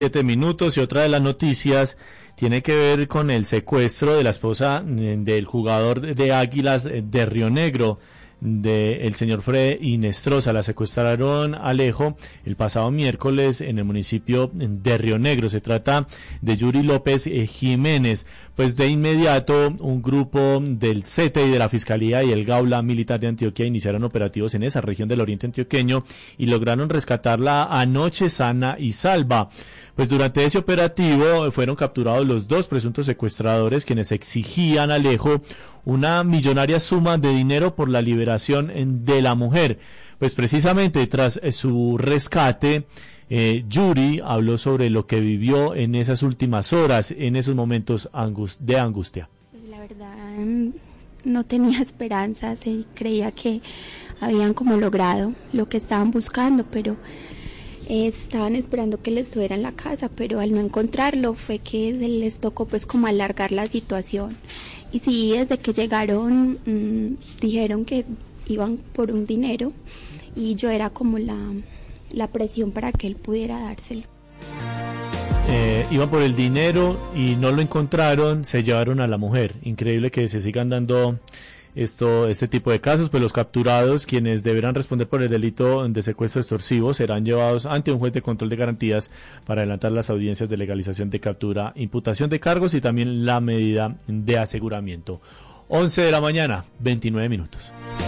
7 minutos. Y otra de las noticias tiene que ver con el secuestro de la esposa del jugador de Águilas de Río Negro, del señor Fred Inestrosa. La secuestraron, Alejo, el pasado miércoles en el municipio de Río Negro. Se trata de Yuri López Jiménez. Pues de inmediato un grupo del CETE y de la Fiscalía y el Gaula Militar de Antioquia iniciaron operativos en esa región del oriente antioqueño y lograron rescatarla anoche sana y salva. Pues durante ese operativo fueron capturados los dos presuntos secuestradores, quienes exigían, Alejo, una millonaria suma de dinero por la liberación de la mujer. Pues precisamente tras su rescate, Yuri habló sobre lo que vivió en esas últimas horas, en esos momentos de angustia. Pues la verdad, no tenía esperanzas, creía que habían como logrado lo que estaban buscando, pero estaban esperando que les estuvieran la casa, pero al no encontrarlo fue que se les tocó pues como alargar la situación. Y sí, desde que llegaron dijeron que iban por un dinero y yo era como la presión para que él pudiera dárselo. Iban por el dinero y no lo encontraron, se llevaron a la mujer. Increíble que se sigan dando este tipo de casos. Pues los capturados, quienes deberán responder por el delito de secuestro extorsivo, serán llevados ante un juez de control de garantías para adelantar las audiencias de legalización de captura, imputación de cargos y también la medida de aseguramiento. 11 de la mañana, 29 minutos.